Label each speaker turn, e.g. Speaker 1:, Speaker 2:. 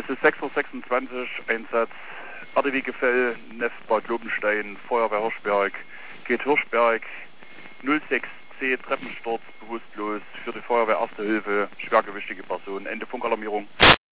Speaker 1: Es ist 6:26 Uhr, Einsatz RDW-Gefäll, Neft Bad Lobenstein, Feuerwehr Hirschberg, geht Hirschberg, 06C, Treppensturz, bewusstlos, für die Feuerwehr Erste Hilfe, schwergewichtige Person, Ende Funkalarmierung.